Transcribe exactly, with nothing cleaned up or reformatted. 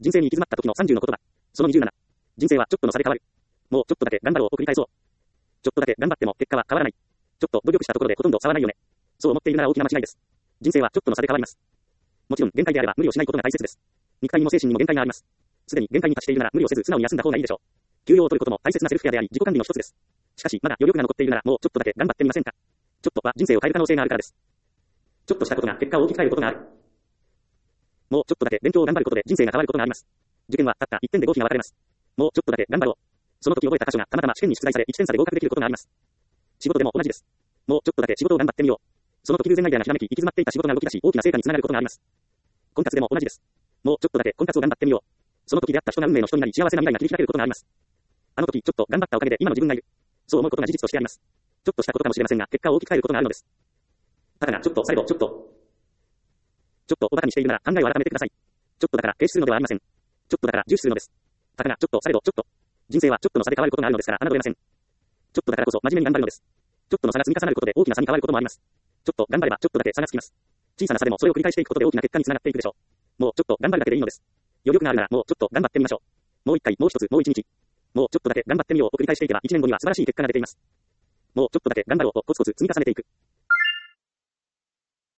人生に行き詰まった時のさんじゅうの言葉。そのにじゅうなな。人生はちょっとの差で変わる。もうちょっとだけ頑張ろうを繰り返そう。ちょっとだけ頑張っても結果は変わらない。ちょっと努力したところでほとんど差はないよね。そう思っているなら大きな間違いです。人生はちょっとの差で変わります。もちろん限界であれば無理をしないことが大切です。肉体にも精神にも限界があります。すでに限界に達しているなら無理をせず素直に休んだ方がいいでしょう。休養を取ることも大切なセルフケアであり自己管理の一つです。しかしまだ余力が残っているならもうちょっとだけ頑張ってみませんか。ちょっとは人生を変える可能性があるからです。ちょっとしたことが結果を大きく変えることがある。もうちょっとだけ勉強を頑張ることで人生が変わることがあります。受験はたったいってんで合否が分かれます。もうちょっとだけ頑張ろう。その時覚えた箇所がたまたま試験に出題されいってん差で合格できることがあります。仕事でも同じです。もうちょっとだけ仕事を頑張ってみよう。その時偶然アイデアがひらめき行き詰まっていた仕事が動き出し大きな成果につながることがあります。婚活でも同じです。もうちょっとだけ婚活を頑張ってみよう。その時出会った人が運命の人になり幸せな未来が切り開けることがあります。あの時ちょっと頑張ったおかげで今の自分がいる。そう思うことが事実としてあります。ちょっとしたことかもしれませんが結果を大きく変えることがあるのです。ただがちょっとされどちょっとちょっとおバカにしているなら考えを改めてください。ちょっとだから軽視するのではありません。ちょっとだから重視するのです。たかがちょっとされどちょっと人生はちょっとの差で変わることがあるのですから侮れません。ちょっとだからこそ真面目に頑張るのです。ちょっとの差が積み重なることで大きな差に変わることもあります。ちょっと頑張ればちょっとだけ差がつきます。小さな差でもそれを繰り返していくことで大きな結果につながっていくでしょう。もうちょっと頑張るだけでいいのです。余力があるならもうちょっと頑張ってみましょう。もう一回、もう一つ、もう一日。もうちょっとだけ頑張ってみようを繰り返していけば一年後には素晴らしい結果が出ています。もうちょっとだけ頑張ろうとコツコツ積み重ねていく。